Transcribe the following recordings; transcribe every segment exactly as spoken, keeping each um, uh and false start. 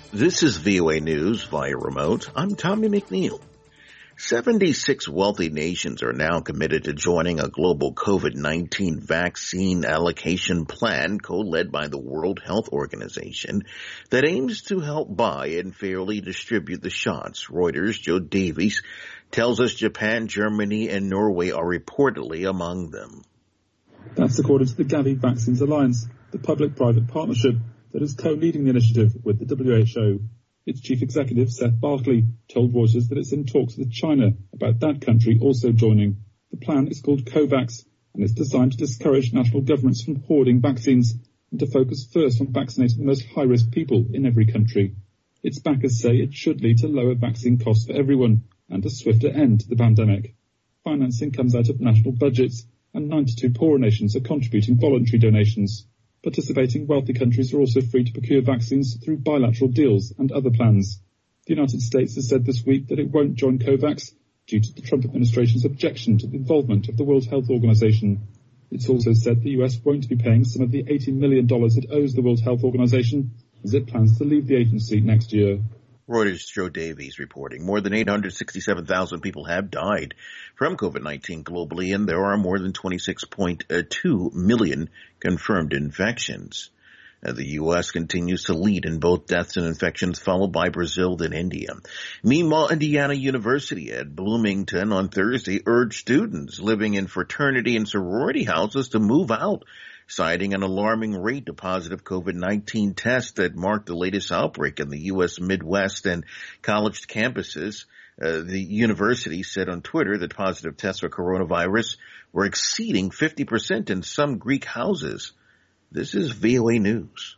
This is V O A News via remote. I'm Tommy McNeil. seventy-six wealthy nations are now committed to joining a global COVID nineteen vaccine allocation plan co-led by the World Health Organization that aims to help buy and fairly distribute the shots. Reuters' Joe Davies tells us Japan, Germany, and Norway are reportedly among them. That's according to the Gavi Vaccines Alliance, the public-private partnership that is co-leading the initiative with the W H O. Its chief executive, Seth Barkley, told Reuters that it's in talks with China about that country also joining. The plan is called COVAX, and it's designed to discourage national governments from hoarding vaccines and to focus first on vaccinating the most high-risk people in every country. Its backers say it should lead to lower vaccine costs for everyone and a swifter end to the pandemic. Financing comes out of national budgets, and ninety-two poorer nations are contributing voluntary donations. Participating wealthy countries are also free to procure vaccines through bilateral deals and other plans. The United States has said this week that it won't join COVAX due to the Trump administration's objection to the involvement of the World Health Organization. It's also said the U S won't be paying some of the eighty million dollars it owes the World Health Organization as it plans to leave the agency next year. Reuters' Joe Davies reporting more than eight hundred sixty-seven thousand people have died from COVID nineteen globally, and there are more than twenty-six point two million confirmed infections. Uh, the U S continues to lead in both deaths and infections, followed by Brazil, then India. Meanwhile, Indiana University at Bloomington on Thursday urged students living in fraternity and sorority houses to move out, citing an alarming rate of positive COVID nineteen tests that marked the latest outbreak in the U S Midwest and college campuses. Uh, the university said on Twitter that positive tests for coronavirus were exceeding fifty percent in some Greek houses. This is V O A News.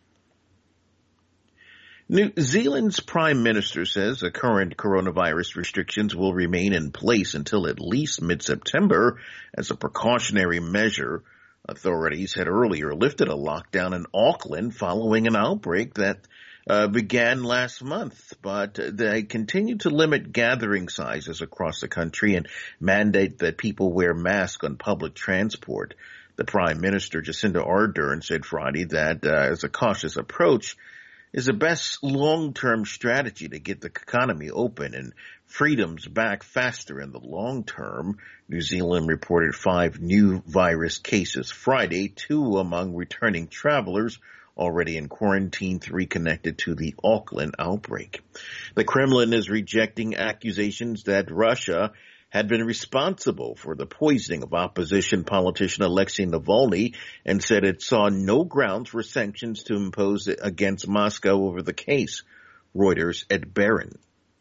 New Zealand's Prime Minister says the current coronavirus restrictions will remain in place until at least mid-September as a precautionary measure. Authorities had earlier lifted a lockdown in Auckland following an outbreak that uh, began last month, but they continue to limit gathering sizes across the country and mandate that people wear masks on public transport. The Prime Minister, Jacinda Ardern, said Friday that uh, as a cautious approach is the best long-term strategy to get the economy open and freedoms back faster in the long term. New Zealand reported five new virus cases Friday, two among returning travelers already in quarantine, three connected to the Auckland outbreak. The Kremlin is rejecting accusations that Russia had been responsible for the poisoning of opposition politician Alexei Navalny and said it saw no grounds for sanctions to impose against Moscow over the case. Reuters at Barron.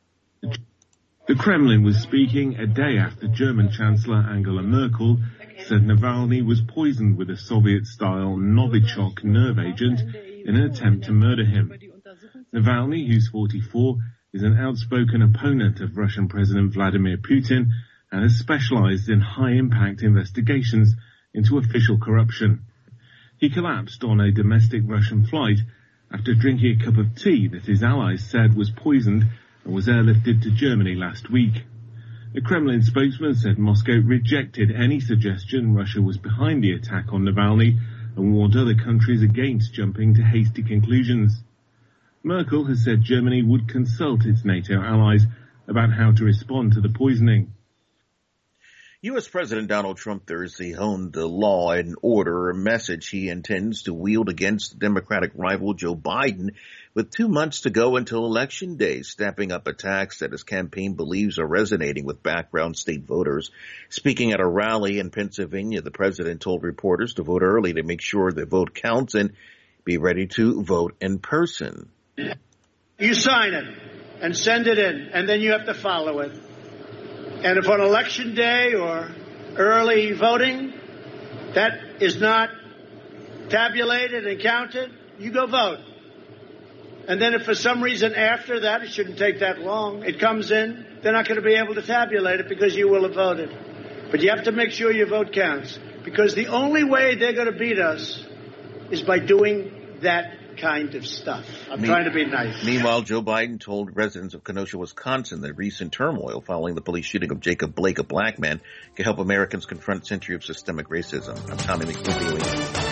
The Kremlin was speaking a day after German Chancellor Angela Merkel said Navalny was poisoned with a Soviet-style Novichok nerve agent in an attempt to murder him. Navalny, who's forty-four, is an outspoken opponent of Russian President Vladimir Putin and has specialized in high-impact investigations into official corruption. He collapsed on a domestic Russian flight after drinking a cup of tea that his allies said was poisoned and was airlifted to Germany last week. A Kremlin spokesman said Moscow rejected any suggestion Russia was behind the attack on Navalny and warned other countries against jumping to hasty conclusions. Merkel has said Germany would consult its NATO allies about how to respond to the poisoning. U S. President Donald Trump Thursday honed the law and order message he intends to wield against Democratic rival Joe Biden with two months to go until Election Day, stepping up attacks that his campaign believes are resonating with background state voters. Speaking at a rally in Pennsylvania, the president told reporters to vote early to make sure their vote counts and be ready to vote in person. You sign it and send it in, and then you have to follow it. And if on Election Day or early voting that is not tabulated and counted, you go vote. And then if for some reason after that, it shouldn't take that long, it comes in, they're not going to be able to tabulate it because you will have voted. But you have to make sure your vote counts, because the only way they're going to beat us is by doing that kind of stuff. I'm Me- trying to be nice. Meanwhile, Joe Biden told residents of Kenosha, Wisconsin, that recent turmoil following the police shooting of Jacob Blake, a black man, can help Americans confront a century of systemic racism. I'm Tommy McNeil.